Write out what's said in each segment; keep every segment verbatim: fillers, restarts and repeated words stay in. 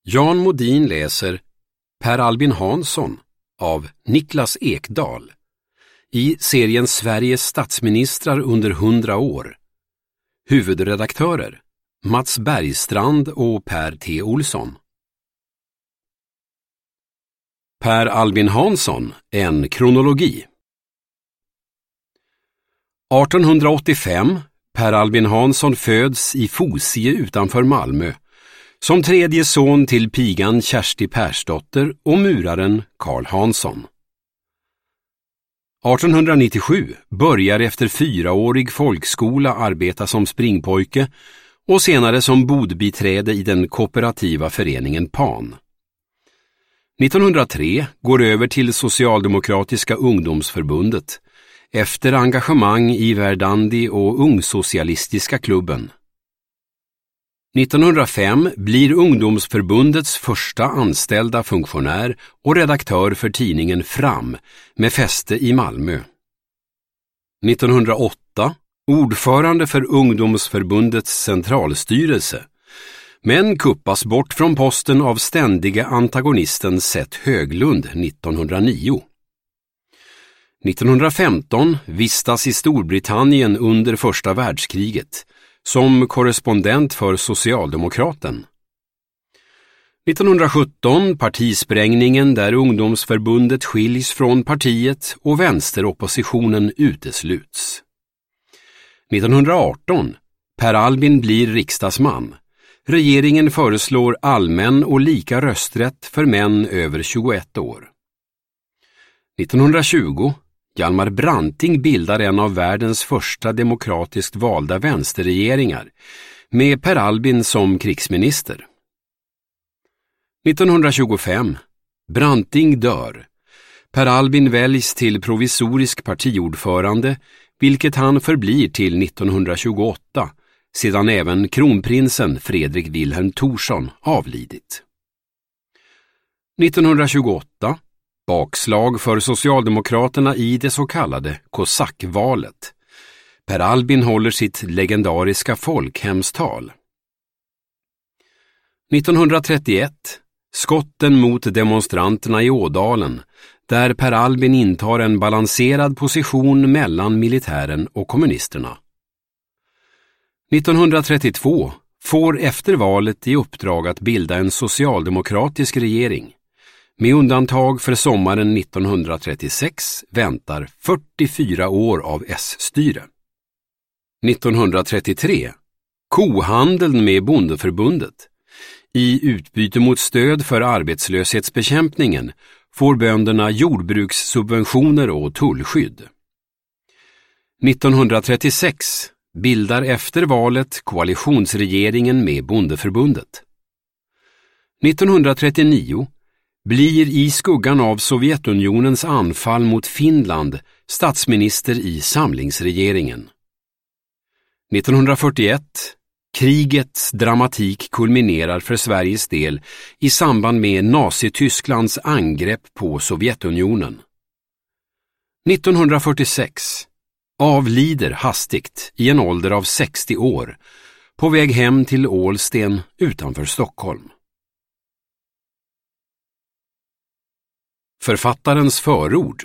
Jan Modin läser Per Albin Hansson av Niklas Ekdahl i serien Sveriges statsministrar under hundra år. Huvudredaktörer Mats Bergstrand och Per T. Olsson. Per Albin Hansson, en kronologi. artonhundraåttiofem, Per Albin Hansson föds i Fosie utanför Malmö, som tredje son till pigan Kersti Persdotter och muraren Carl Hansson. artonhundranittiosju börjar efter fyraårig folkskola arbeta som springpojke och senare som bodbiträde i den kooperativa föreningen Pan. nittonhundratre går över till Socialdemokratiska ungdomsförbundet efter engagemang i Verdandi och Ungsocialistiska klubben. nittonhundrafem blir ungdomsförbundets första anställda funktionär och redaktör för tidningen Fram med fäste i Malmö. nittonhundraåtta ordförande för ungdomsförbundets centralstyrelse, men kuppas bort från posten av ständiga antagonisten Seth Höglund nittonhundranio. nittonhundrafemton vistas i Storbritannien under första världskriget som korrespondent för Socialdemokraten. nittonhundrasjutton partisprängningen där ungdomsförbundet skiljs från partiet och vänsteroppositionen utesluts. nittonhundraarton Per Albin blir riksdagsman. Regeringen föreslår allmän och lika rösträtt för män över tjugoett år. nittonhundratjugo Hjalmar Branting bildar en av världens första demokratiskt valda vänsterregeringar med Per Albin som krigsminister. nittonhundratjugofem Branting dör. Per Albin väljs till provisorisk partiordförande, vilket han förblir till nittonhundratjugoåtta, sedan även kronprinsen Fredrik Wilhelm Thorsson avlidit. nittonhundratjugoåtta bakslag för Socialdemokraterna i det så kallade kosackvalet. Per Albin håller sitt legendariska folkhemstal. nittonhundratrettioett skotten mot demonstranterna i Ådalen, där Per Albin intar en balanserad position mellan militären och kommunisterna. nittonhundratrettiotvå får efter valet i uppdrag att bilda en socialdemokratisk regering. Med undantag för sommaren nittonhundratrettiosex väntar fyrtiofyra år av S-styre. nittonhundratrettiotre kohandeln med bondeförbundet. I utbyte mot stöd för arbetslöshetsbekämpningen får bönderna jordbrukssubventioner och tullskydd. nittonhundratrettiosex bildar efter valet koalitionsregeringen med bondeförbundet. nittonhundratrettionio blir i skuggan av Sovjetunionens anfall mot Finland statsminister i samlingsregeringen. nittonhundrafyrtioett krigets dramatik kulminerar för Sveriges del i samband med Nazitysklands angrepp på Sovjetunionen. nittonhundrafyrtiosex avlider hastigt i en ålder av sextio år på väg hem till Ålsten utanför Stockholm. Författarens förord.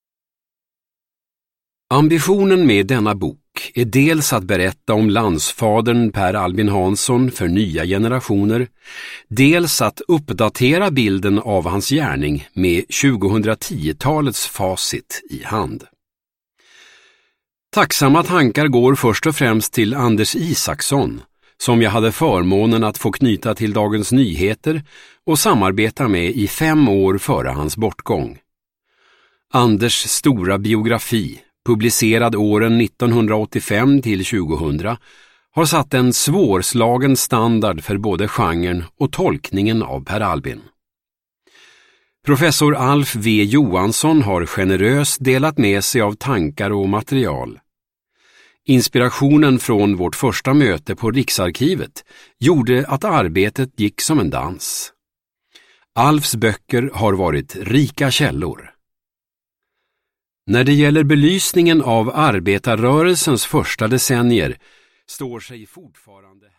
Ambitionen med denna bok är dels att berätta om landsfadern Per Albin Hansson för nya generationer, dels att uppdatera bilden av hans gärning med tjugohundratio-talets facit i hand. Tacksamma tankar går först och främst till Anders Isaksson, som jag hade förmånen att få knyta till Dagens Nyheter och samarbeta med i fem år före hans bortgång. Anders stora biografi, publicerad åren nittonhundraåttiofem till tjugohundra, har satt en svårslagen standard för både genren och tolkningen av Per Albin. Professor Alf V. Johansson har generöst delat med sig av tankar och material. Inspirationen från vårt första möte på Riksarkivet gjorde att arbetet gick som en dans. Alfs böcker har varit rika källor. När det gäller belysningen av arbetarrörelsens första decennier står sig fortfarande